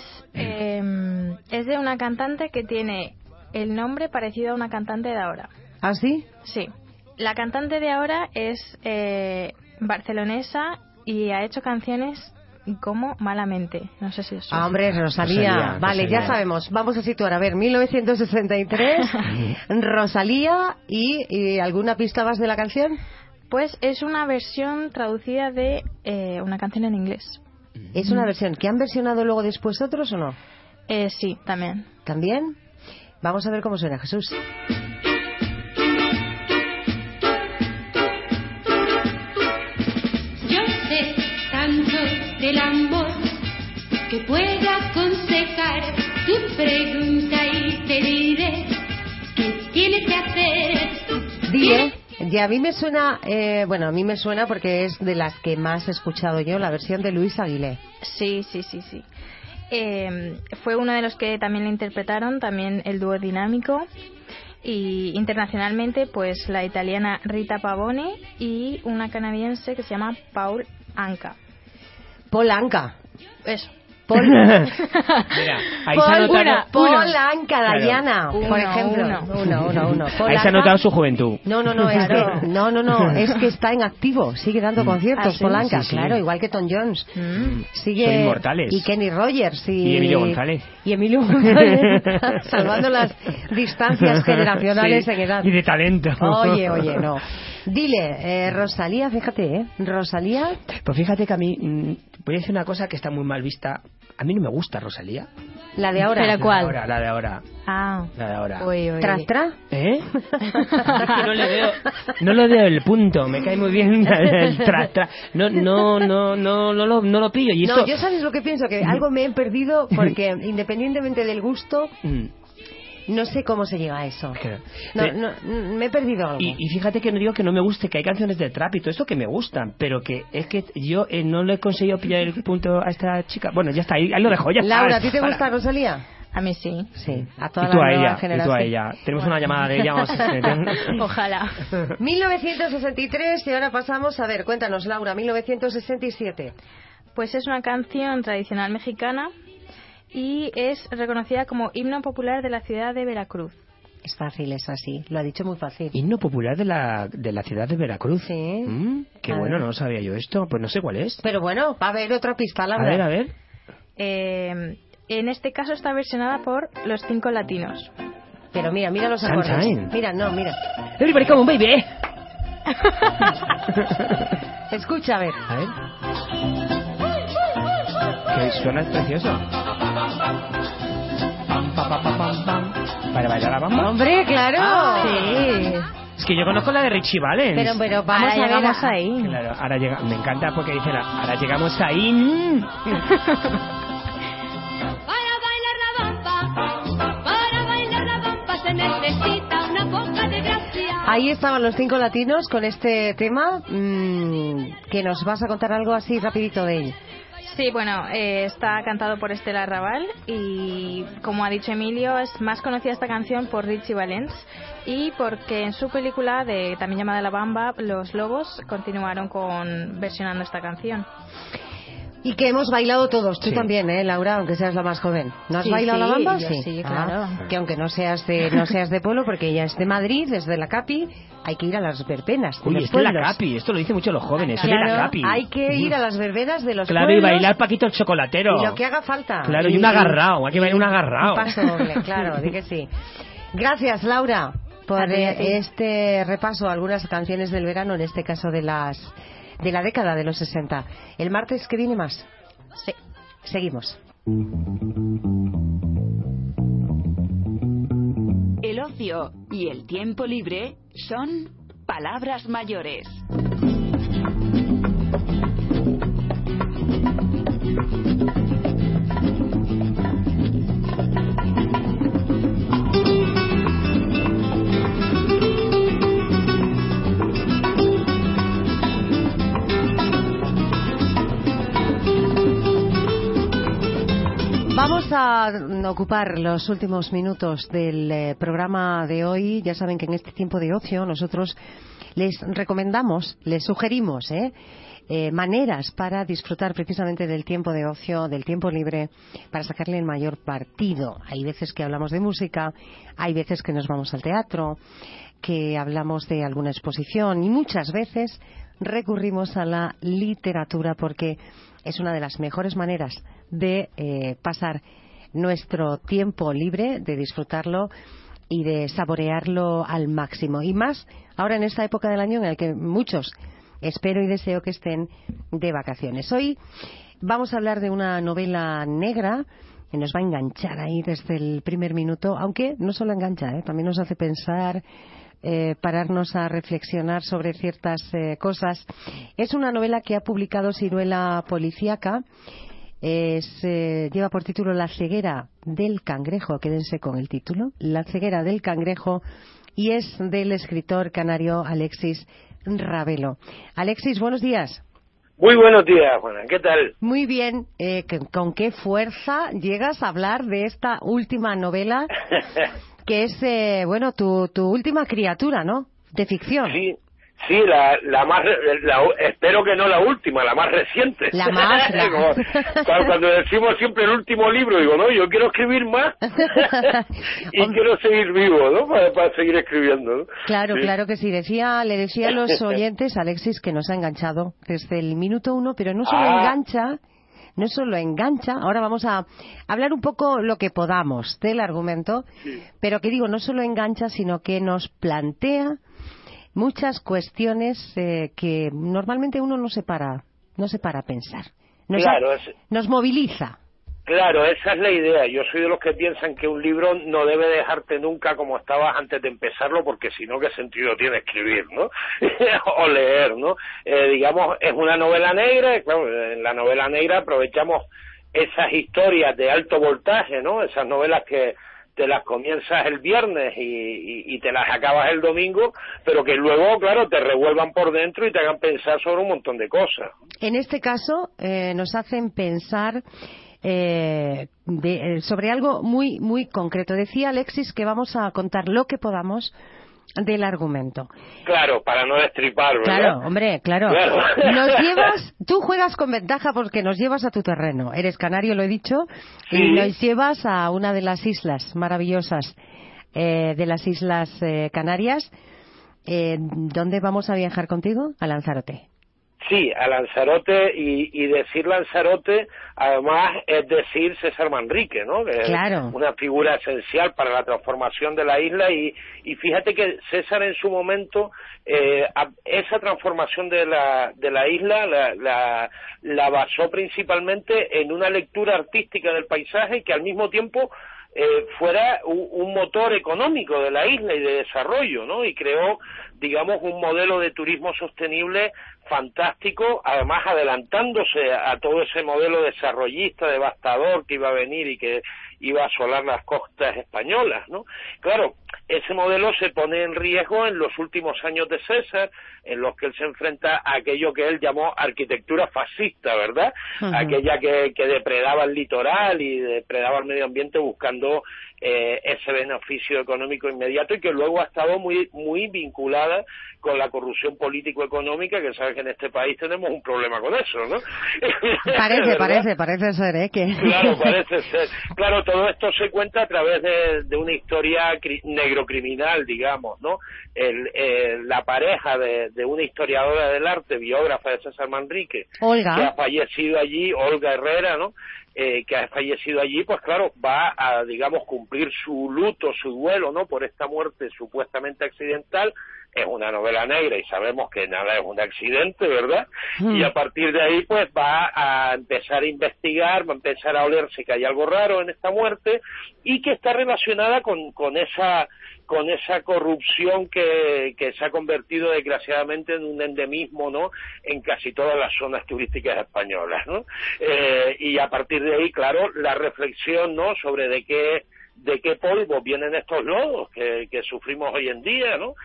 es de una cantante que tiene el nombre parecido a una cantante de ahora. ¿Ah, sí? Sí. La cantante de ahora es barcelonesa y ha hecho canciones como Malamente. No sé si os suena. Hombre, Rosalía. Vale, ya sabemos. Vamos a situar. A ver, 1963, Rosalía y ¿alguna pista más de la canción? Pues es una versión traducida de una canción en inglés. Es una versión. ¿Que han versionado luego después otros o no? Sí, también. ¿También? Vamos a ver cómo suena, Jesús. Yo sé tanto del amor que puedo aconsejar. Tu pregunta y te diré qué tienes que hacer. Dile. Y a mí me suena, a mí me suena porque es de las que más he escuchado yo, la versión de Luis Aguilé. Sí. Fue uno de los que también le interpretaron, también el dúo dinámico. Y internacionalmente, pues la italiana Rita Pavone y una canadiense que se llama Paul Anka. Paul Anka. Eso. Mira, ahí se ha notado... Paul Anka, Dayana, por ejemplo. Uno. Ahí se ha notado su juventud. No, es que está en activo, sigue dando conciertos, ¿sí? Paul Anka, Sí. claro, igual que Tom Jones. Sigue, son inmortales. Y Kenny Rogers y Emilio González. Salvando las distancias generacionales en edad. Y de talento. Oye, no. Dile, Rosalía, fíjate, Rosalía. Pues fíjate que a mí, voy a decir una cosa que está muy mal vista. A mí no me gusta Rosalía. La de ahora. ¿Pero cuál? La de ahora. Ah. La de ahora. Uy. ¿Tra? ¿Eh? Es que no le veo el punto. Me cae muy bien el tra. No lo pillo. Y esto... No, yo sabes lo que pienso, que algo me he perdido porque independientemente del gusto... No sé cómo se llega a eso. Me he perdido algo. Y fíjate que no digo que no me guste, que hay canciones de trap y todo esto que me gustan, pero que es que yo no le he conseguido pillar el punto a esta chica. Bueno, ya está, ahí lo dejo, ya está. Laura, ¿a ti te gusta Rosalía? A mí sí. Sí, a toda y tú la a nueva ella, generación. y tú a ella. Tenemos una llamada de ella. Ojalá. 1963 y ahora pasamos, a ver, cuéntanos, Laura, 1967. Pues es una canción tradicional mexicana y es reconocida como himno popular de la ciudad de Veracruz. Es fácil, es así. Lo ha dicho muy fácil. Himno popular de la ciudad de Veracruz. Sí. Qué bueno, no sabía yo esto. Pues no sé cuál es. Pero bueno, va a haber otra pista, Laura. A ver. En este caso está versionada por Los Cinco Latinos. Pero mira los acordes. Sunshine. Mira. Everybody come on, baby. Escucha, a ver. A ver. Que suena precioso. Pam, pam, pam, pam, pam. Para bailar la bamba. Hombre, claro. Sí. Es que yo conozco la de Richie Valens. Pero vamos a ver ahí. Claro, ahora llega, me encanta porque dice, ahora llegamos ahí. Para bailar la bamba se necesita una poca de gracia. Ahí estaban los Cinco Latinos con este tema, que nos vas a contar algo así rapidito de él. Sí, bueno, está cantado por Estela Raval y, como ha dicho Emilio, es más conocida esta canción por Richie Valens y porque en su película, también llamada La Bamba, Los Lobos, continuaron versionando esta canción. Y que hemos bailado todos, tú Sí. también, Laura, aunque seas la más joven. ¿No has Sí, bailado la bamba? yo sí, claro. Que aunque no seas de pueblo, porque ella es de Madrid, es de la Capi, hay que ir a las verbenas de Uy, los esto es la pueblos. Capi, esto lo dicen mucho los jóvenes, Claro, es de la Capi. hay que ir a las verbenas de los Claro, pueblos. y bailar Paquito el Chocolatero. Y lo que haga falta. Claro, y un agarrao, hay que bailar un agarrao. Un paso doble, claro, di que sí. Gracias, Laura, por A ti. este repaso a algunas canciones del verano, en este caso de la década de los 60. El martes que viene más. Sí. Seguimos. El ocio y el tiempo libre son palabras mayores. Vamos a ocupar los últimos minutos del programa de hoy. Ya saben que en este tiempo de ocio nosotros les recomendamos, les sugerimos maneras para disfrutar precisamente del tiempo de ocio, del tiempo libre, para sacarle el mayor partido. Hay veces que hablamos de música, hay veces que nos vamos al teatro, que hablamos de alguna exposición y muchas veces recurrimos a la literatura porque es una de las mejores maneras de pasar nuestro tiempo libre, de disfrutarlo y de saborearlo al máximo. Y más ahora en esta época del año en la que muchos espero y deseo que estén de vacaciones. Hoy vamos a hablar de una novela negra que nos va a enganchar ahí desde el primer minuto, aunque no solo engancha, también nos hace pensar, pararnos a reflexionar sobre ciertas cosas. Es una novela que ha publicado Siruela Policíaca. Lleva por título La ceguera del cangrejo. Quédense con el título, La ceguera del cangrejo, y es del escritor canario Alexis Ravelo. Alexis, buenos días. Muy buenos días, Juana. ¿Qué tal? Muy bien. ¿Con qué fuerza llegas a hablar de esta última novela que es, tu última criatura, ¿no? De ficción. Sí, la más, espero que no la última, la más reciente. La más. Cuando decimos siempre el último libro, digo, no, yo quiero escribir más y quiero seguir vivo, ¿no? Para seguir escribiendo, ¿no? Claro, sí. Claro que sí. Le decía a los oyentes, Alexis, que nos ha enganchado desde el minuto 1, pero no solo engancha, ahora vamos a hablar un poco lo que podamos del argumento, pero que digo, no solo engancha, sino que nos plantea muchas cuestiones que normalmente uno no se para a pensar. Nos moviliza. Claro, esa es la idea. Yo soy de los que piensan que un libro no debe dejarte nunca como estabas antes de empezarlo, porque si no, ¿qué sentido tiene escribir, no? O leer, ¿no? Digamos, es una novela negra, y claro, en la novela negra aprovechamos esas historias de alto voltaje, ¿no? Esas novelas que te las comienzas el viernes y te las acabas el domingo, pero que luego, claro, te revuelvan por dentro y te hagan pensar sobre un montón de cosas. En este caso, nos hacen pensar sobre algo muy, muy concreto. Decía Alexis que vamos a contar lo que podamos del argumento. Claro, para no destripar, ¿verdad? Claro, hombre, claro. Tú juegas con ventaja porque nos llevas a tu terreno. Eres canario, lo he dicho, sí. Y nos llevas a una de las islas maravillosas de las Islas Canarias. ¿Dónde vamos a viajar contigo? A Lanzarote. Sí, a Lanzarote, y decir Lanzarote, además, es decir César Manrique, ¿no? Que claro. Es una figura esencial para la transformación de la isla, y fíjate que César en su momento, esa transformación de la isla la basó principalmente en una lectura artística del paisaje que al mismo tiempo fuera un motor económico de la isla y de desarrollo, ¿no? Y creó, digamos, un modelo de turismo sostenible fantástico, además adelantándose a todo ese modelo desarrollista, devastador que iba a venir y que iba a asolar las costas españolas, ¿no? Claro, ese modelo se pone en riesgo en los últimos años de César, en los que él se enfrenta a aquello que él llamó arquitectura fascista, ¿verdad? Uh-huh. Aquella que depredaba el litoral y depredaba el medio ambiente buscando ese beneficio económico inmediato, y que luego ha estado muy, muy vinculada con la corrupción político-económica, que sabes que en este país tenemos un problema con eso, ¿no? Parece ser, que... Claro, parece ser. Claro, todo esto se cuenta a través de una historia negrocriminal, digamos, ¿no? La pareja de una historiadora del arte, biógrafa de César Manrique, Olga, que ha fallecido allí, Olga Herrera, ¿no? Que ha fallecido allí, pues claro, va a, digamos, cumplir su luto, su duelo, ¿no? Por esta muerte supuestamente accidental. Es una novela negra y sabemos que nada es un accidente, ¿verdad? Y a partir de ahí, pues va a empezar a investigar, va a empezar a olerse que hay algo raro en esta muerte, y que está relacionada con esa corrupción que se ha convertido desgraciadamente en un endemismo, ¿no? En casi todas las zonas turísticas españolas, ¿no? Y a partir de ahí, claro, la reflexión, ¿no? Sobre de qué polvo vienen estos lodos que sufrimos hoy en día, ¿no?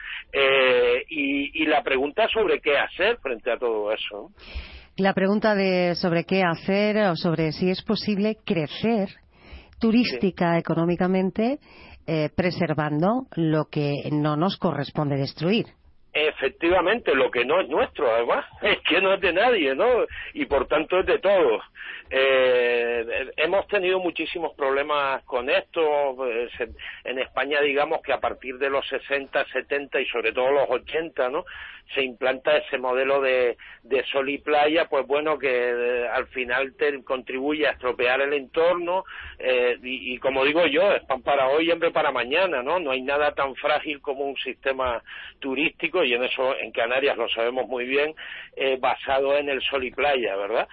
Y la pregunta sobre qué hacer frente a todo eso, ¿no? La pregunta sobre qué hacer, o sobre si es posible crecer turística, económicamente, preservando lo que no nos corresponde destruir. Efectivamente, lo que no es nuestro, además, es que no es de nadie, ¿no? Y por tanto es de todos. Es hemos tenido muchísimos problemas con esto. En España, digamos que a partir de los 60, 70 y sobre todo los 80, ¿no?, se implanta ese modelo de sol y playa, pues bueno, que al final te contribuye a estropear el entorno, y como digo yo, es pan para hoy y hambre para mañana, ¿no? No hay nada tan frágil como un sistema turístico, y en eso en Canarias lo sabemos muy bien, basado en el sol y playa, ¿verdad?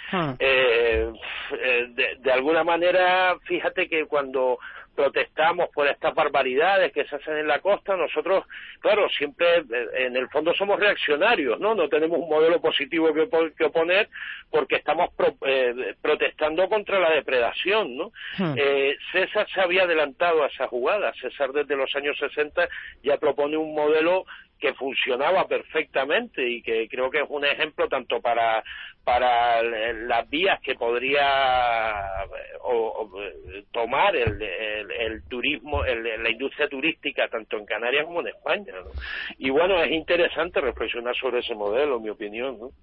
De alguna manera, fíjate que cuando protestamos por estas barbaridades que se hacen en la costa, nosotros, claro, siempre en el fondo somos reaccionarios, ¿no? No tenemos un modelo positivo que oponer, porque estamos protestando contra la depredación, ¿no? César se había adelantado a esa jugada. César desde los años 60 ya propone un modelo que funcionaba perfectamente y que creo que es un ejemplo tanto para las vías que podría tomar el turismo, la industria turística tanto en Canarias como en España, ¿no? Y bueno, es interesante reflexionar sobre ese modelo, en mi opinión, ¿no?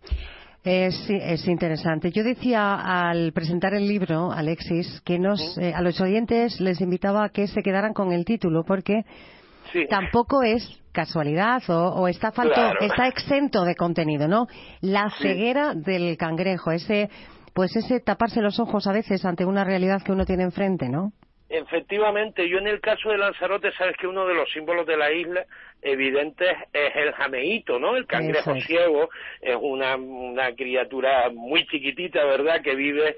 Es interesante. Yo decía al presentar el libro, Alexis, que a los oyentes les invitaba a que se quedaran con el título, porque tampoco es casualidad o está está exento de contenido, ¿no? La ceguera del cangrejo, ese taparse los ojos a veces ante una realidad que uno tiene enfrente, ¿no? Efectivamente, yo en el caso de Lanzarote, sabes que uno de los símbolos de la isla evidentes es el jameíto, ¿no? El cangrejo ciego es una criatura muy chiquitita, ¿verdad?, que vive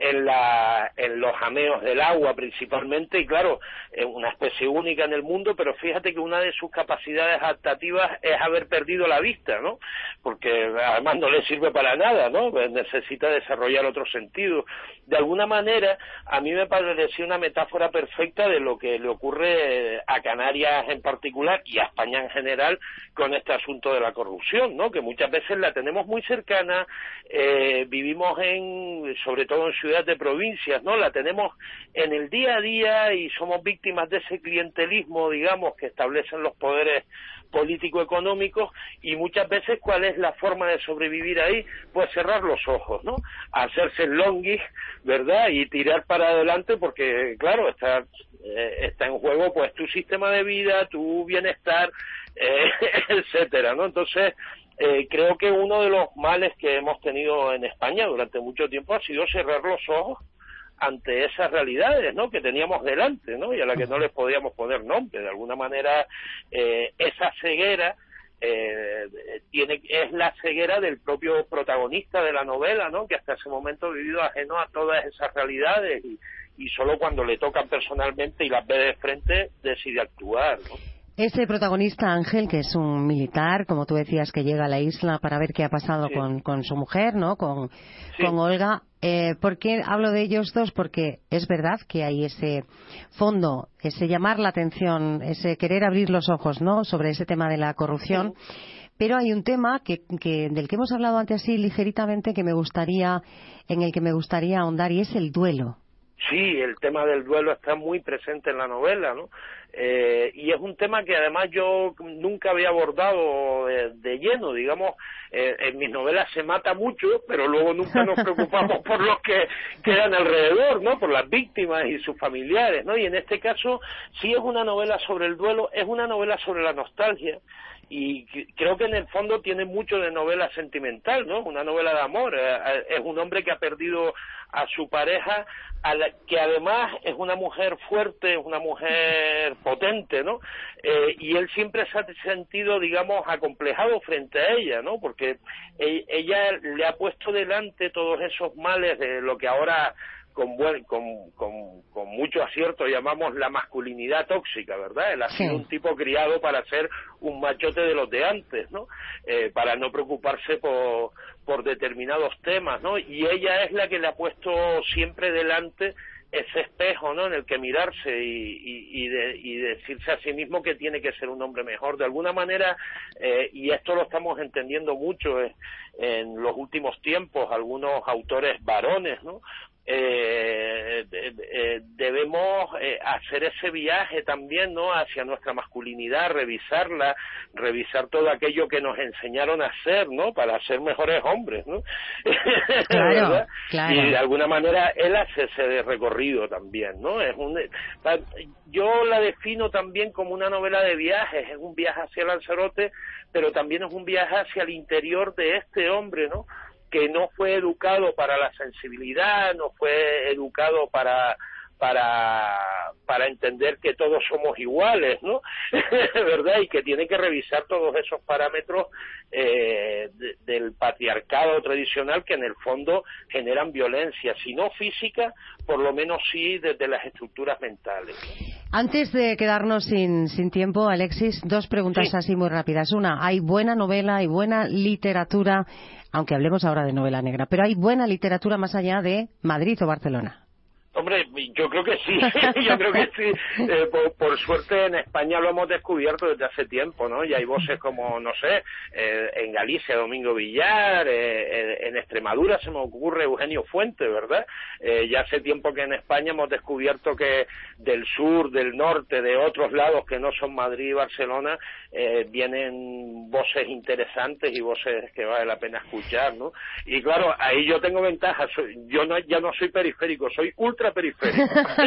en los jameos del agua principalmente, y claro, es una especie única en el mundo, pero fíjate que una de sus capacidades adaptativas es haber perdido la vista, ¿no? Porque además no le sirve para nada, ¿no? Necesita desarrollar otros sentidos. De alguna manera, a mí me pareció una metáfora perfecta de lo que le ocurre a Canarias en particular y a España en general con este asunto de la corrupción, ¿no? Que muchas veces la tenemos muy cercana, vivimos sobre todo en ciudades de provincias, ¿no? La tenemos en el día a día y somos víctimas de ese clientelismo, digamos, que establecen los poderes político-económicos, y muchas veces, ¿cuál es la forma de sobrevivir ahí? Pues cerrar los ojos, ¿no? Hacerse longuis, ¿verdad? Y tirar para adelante, porque, claro, está en juego, pues, tu sistema de vida, tu bienestar, etcétera, ¿no? Entonces, creo que uno de los males que hemos tenido en España durante mucho tiempo ha sido cerrar los ojos ante esas realidades, ¿no?, que teníamos delante, ¿no?, y a las que no les podíamos poner nombre. De alguna manera, esa ceguera es la ceguera del propio protagonista de la novela, ¿no?, que hasta ese momento ha vivido ajeno a todas esas realidades y solo cuando le tocan personalmente y las ve de frente decide actuar, ¿no? Ese protagonista, Ángel, que es un militar, como tú decías, que llega a la isla para ver qué ha pasado con su mujer, ¿no?, con Olga. ¿Por qué hablo de ellos dos? Porque es verdad que hay ese fondo, ese llamar la atención, ese querer abrir los ojos, ¿no?, sobre ese tema de la corrupción. Pero hay un tema del que hemos hablado antes así ligeritamente en el que me gustaría ahondar, y es el duelo. Sí, el tema del duelo está muy presente en la novela, ¿no? Y es un tema que además yo nunca había abordado de lleno, digamos. En mis novelas se mata mucho, pero luego nunca nos preocupamos por los que quedan alrededor, ¿no?, por las víctimas y sus familiares, ¿no? Y en este caso sí es una novela sobre el duelo, es una novela sobre la nostalgia, y creo que en el fondo tiene mucho de novela sentimental, ¿no? Una novela de amor. Es un hombre que ha perdido a su pareja, que además es una mujer fuerte, una mujer potente, ¿no? Y él siempre se ha sentido, digamos, acomplejado frente a ella, ¿no? Porque ella le ha puesto delante todos esos males de lo que ahora con mucho acierto llamamos la masculinidad tóxica, ¿verdad? Él ha sido un tipo criado para ser un machote de los de antes, ¿no? Para no preocuparse por determinados temas, ¿no? Y ella es la que le ha puesto siempre delante ese espejo, ¿no?, en el que mirarse y decirse a sí mismo que tiene que ser un hombre mejor. De alguna manera, y esto lo estamos entendiendo mucho en los últimos tiempos, algunos autores varones, ¿no?, debemos hacer ese viaje también, ¿no?, hacia nuestra masculinidad, revisarla, revisar todo aquello que nos enseñaron a hacer, ¿no?, para ser mejores hombres, ¿no? Claro, claro. Y de alguna manera él hace ese recorrido también, ¿no? Yo la defino también como una novela de viajes, es un viaje hacia Lanzarote, pero también es un viaje hacia el interior de este hombre, ¿no?, que no fue educado para la sensibilidad, no fue educado para entender que todos somos iguales, ¿no? ¿Verdad? Y que tiene que revisar todos esos parámetros del patriarcado tradicional que en el fondo generan violencia, si no física, por lo menos sí desde las estructuras mentales. Antes de quedarnos sin tiempo, Alexis, dos preguntas así muy rápidas. Una, ¿hay buena novela, hay buena literatura, aunque hablemos ahora de novela negra, pero hay buena literatura más allá de Madrid o Barcelona? Hombre, yo creo que sí, yo creo que sí. Por suerte en España lo hemos descubierto desde hace tiempo, ¿no? Y hay voces como, no sé, en Galicia Domingo Villar, en Extremadura se me ocurre Eugenio Fuente, ¿verdad? Ya hace tiempo que en España hemos descubierto que del sur, del norte, de otros lados que no son Madrid y Barcelona, vienen voces interesantes y voces que vale la pena escuchar, ¿no? Y claro, ahí yo tengo ventajas, ya no soy periférico, soy ultra periférico.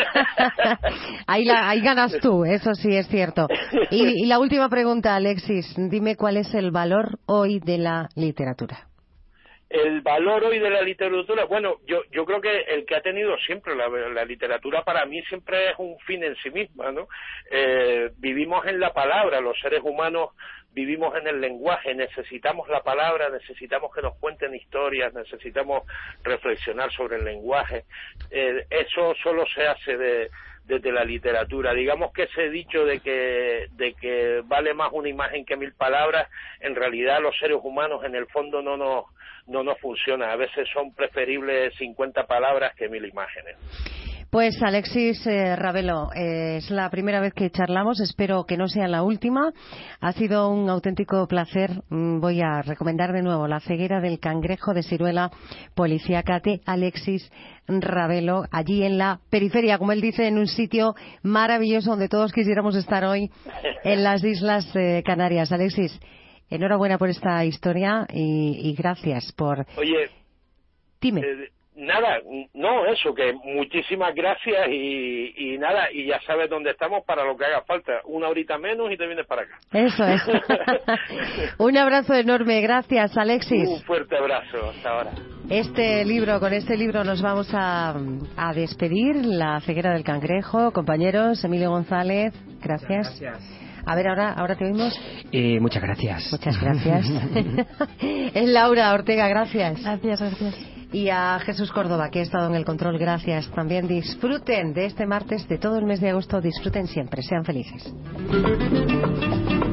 Ahí ganas tú, eso sí es cierto. Y la última pregunta, Alexis, dime cuál es el valor hoy de la literatura. El valor hoy de la literatura, bueno, yo creo que el que ha tenido siempre la literatura para mí siempre es un fin en sí misma, ¿no? Vivimos en la palabra, los seres humanos vivimos en el lenguaje, necesitamos la palabra, necesitamos que nos cuenten historias, necesitamos reflexionar sobre el lenguaje. Eso solo se hace desde la literatura. Digamos que ese dicho de que vale más una imagen que 1000 palabras, en realidad los seres humanos en el fondo no nos funciona. A veces son preferibles 50 palabras que 1000 imágenes. Pues Alexis Ravelo, es la primera vez que charlamos, espero que no sea la última. Ha sido un auténtico placer. Voy a recomendar de nuevo La ceguera del cangrejo de Siruela policíaca de Alexis Ravelo, allí en la periferia, como él dice, en un sitio maravilloso donde todos quisiéramos estar hoy, en las Islas Canarias. Alexis, enhorabuena por esta historia y gracias por... Oye, dime. Nada, no, eso, que muchísimas gracias y nada, y ya sabes dónde estamos para lo que haga falta. Una horita menos y te vienes para acá. Eso es. Un abrazo enorme, gracias, Alexis. Un fuerte abrazo, hasta ahora. Con este libro nos vamos a despedir, La ceguera del cangrejo. Compañeros, Emilio González, gracias. A ver, ahora te oímos. Muchas gracias. Muchas gracias. Laura Ortega, gracias. Gracias. Y a Jesús Córdoba, que ha estado en el control, gracias. También disfruten de este martes, de todo el mes de agosto, disfruten siempre, sean felices.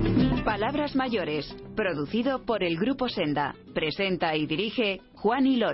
Palabras mayores, producido por el Grupo Senda. Presenta y dirige Juan Hilo.